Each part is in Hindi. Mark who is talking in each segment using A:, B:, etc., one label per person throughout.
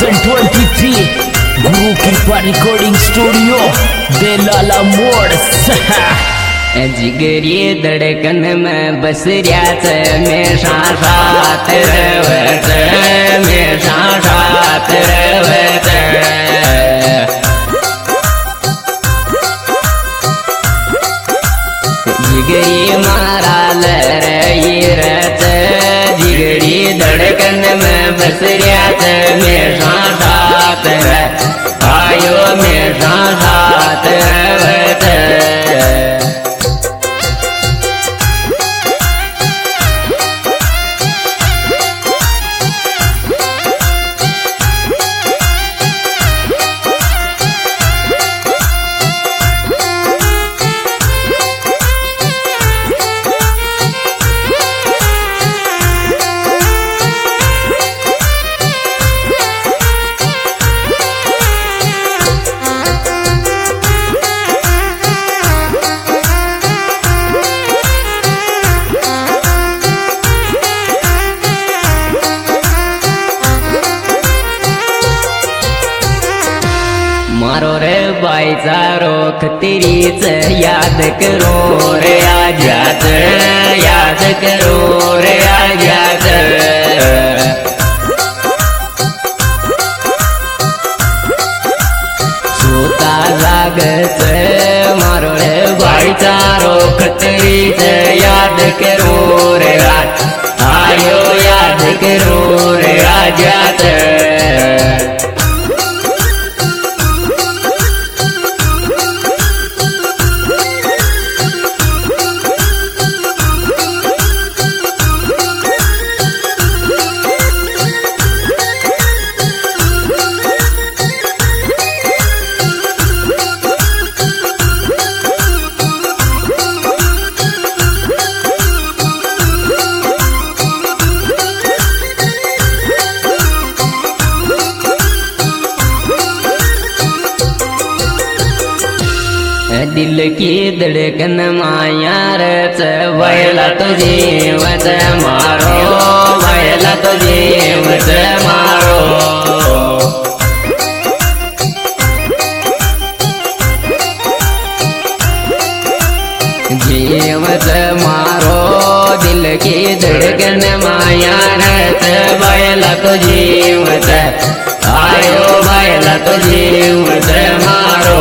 A: 2023 गुरु कृपा रिकॉर्डिंग स्टूडियो बेलाला मोड़।
B: जिगरी धड़कन में बस रियात में साथ रवत में साथ रवत जिगरी मारा लरई रत जिगरी धड़कन में बस रियात में साथ आयो में साथ रवत मारो रे भाईचारो खतरीच याद करो रे आजाद याद करो रे आजाद सोता जागत मारो रे भाईचारो खतरीच याद करो रे आयो याद करो रे आजाद दिल की धड़कन माया रच वयला तो जीवत मारो वयला तो जीवत मारो जीवत मारो दिल की धड़कन माया रच वयला तो जीवत आयो वयला तो जीवत मारो।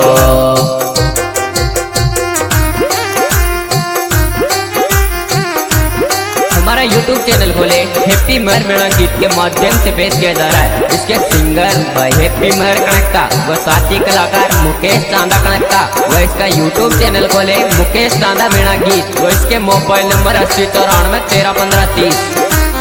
B: हमारा YouTube चैनल खोले हैप्पी महर मेरा गीत के माध्यम से पेश किया जा रहा है। इसके सिंगर भाई हैप्पी महर कनेक्टा व साथी कलाकार मुकेश चांदा कनेक्टा व इसका YouTube चैनल खोले मुकेश चांदा मेरा गीत व इसके मोबाइल नंबर 8094131530।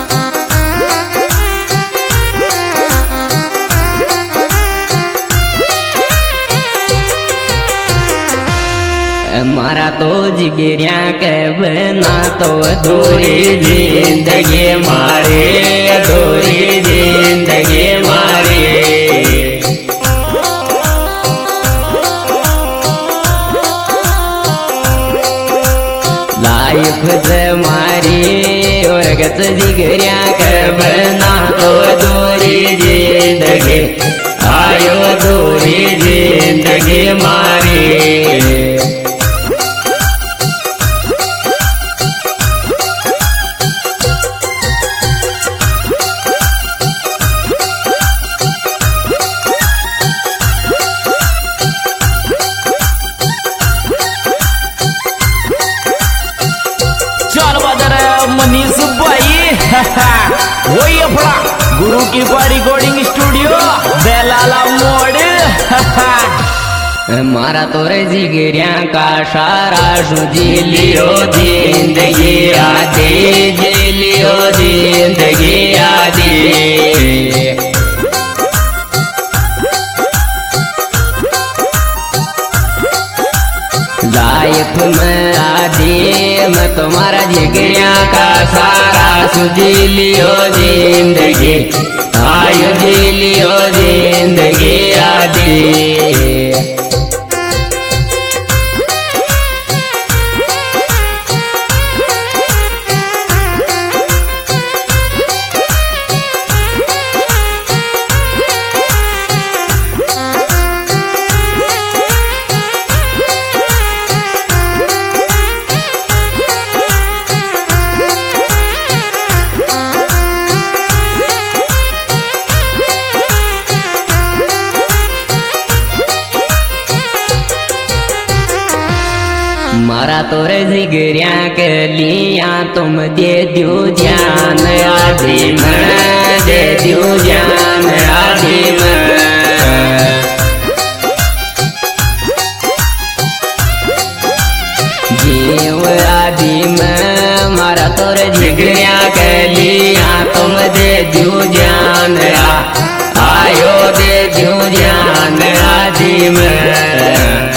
B: मारा तो जिगरिया के बना तो अधूरी जिंदगी मारे अधूरी जिंदगी मारे लाइफ मारी और गत जिगरिया के बना तो अधूरी जिंदगी आयो अधूरी जिंदगी मारी।
A: मनीष भाई वही अपना गुरु कृपा रिकॉर्डिंग स्टूडियो बेलाला मोड़।
B: मारा तोरे जिगरिया का सारा सुजी लियो जिंदगी आदि जी लियो जिंदगी आदि लाइफ में आदि मैं तुम्हारा जिगरिया का सारा सुजी लियो जिंदगी आयो जी लियो जिंदगी आदि। मारा तोर जिगरिया के लिया तुम दे दियो जान आदि में दे दियो जान आदि में जीव आदि में मारा तोर जिगरिया के लिया तुम दे दियो जान आयो दे दियो जान आदि में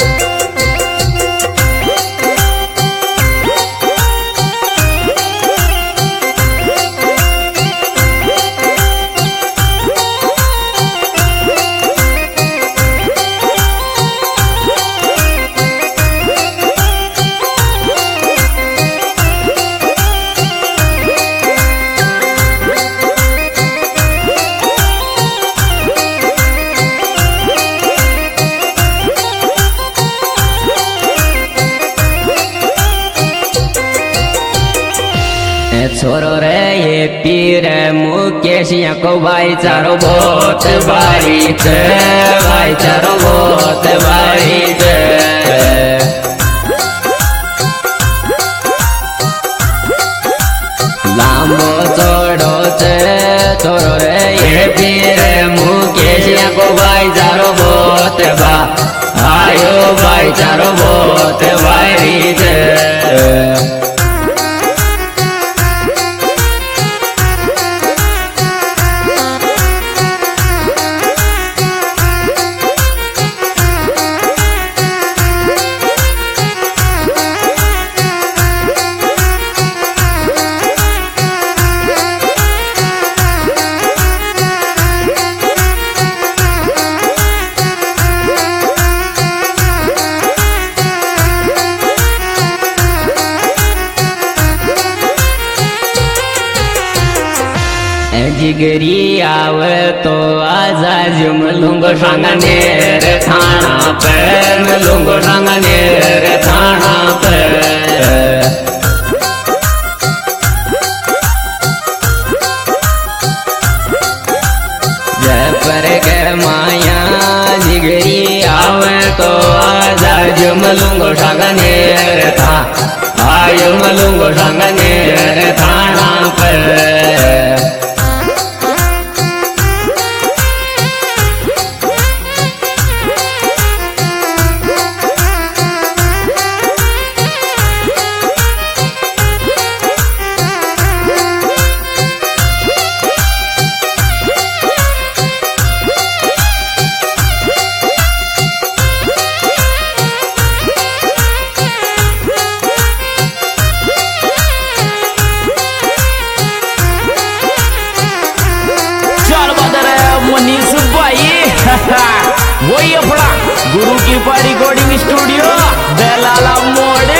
B: छोरो रे ये पीर मुकेश को भाईचारो बहुत भारी छे भाईचारो बहुत भारी छे लांबो चौड़ो छे छोरो रे ये पीर मुकेश को भाईचारो बहुत आयो भाईचारो बहुत भारी छे जिगरी आवे तो आजा जुमलूंगो सांगनेर थाना पे मिलूंगो सांगनेर थाना पे जय पर के माया जिगरी आवे तो आजा जुमलूंगो सांगनेर था आयो मलूंगो सांगनेर थाना पे
A: मनीष भाई वही अपना गुरु की रिकॉर्डिंग स्टूडियो बेलाला मोड़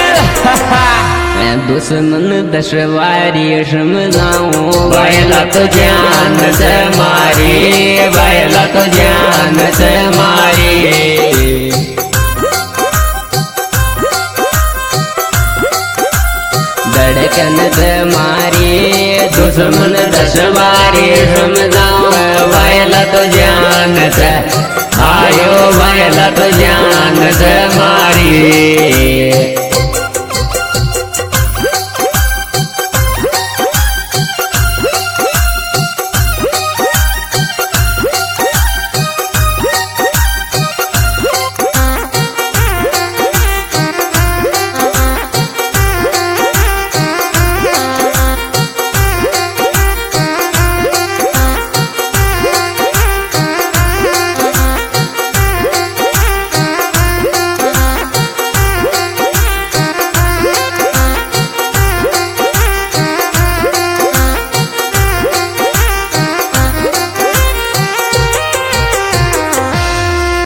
B: दुश्मन दशवारी समझाऊं बैला तो जान से मारी बैला तो जान से मारी धड़कन से मारी दुश्मन दशवारी समझाऊं बैला तो जान से आयो बैला तो जान से मारी